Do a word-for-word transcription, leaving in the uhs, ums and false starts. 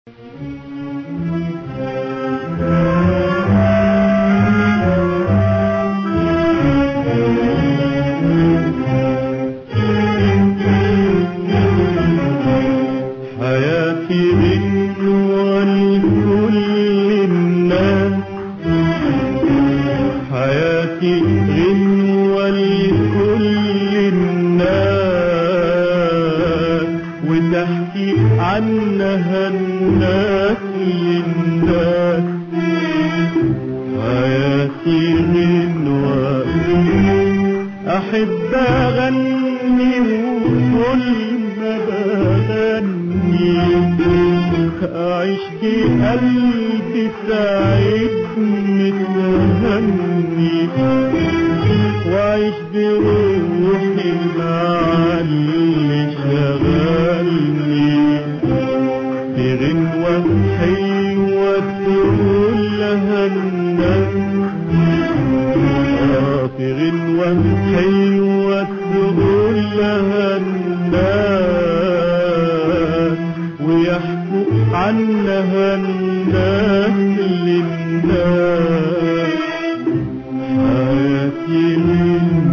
حياتي غنوة لكل الناس، حياتي غنوة لكل الناس، وتحكي عنها الناس للناس. حياتي غنوة أحب أغني، وكل ما بغني أعيش بقلبي سعيد متهني، وأعيش بروحي مع اللي شغلني. في غنوة حلوة تقول لها الناس، في غنوة حلوة تقول لها الناس، ويحكوا عنها الناس للناس. حياتي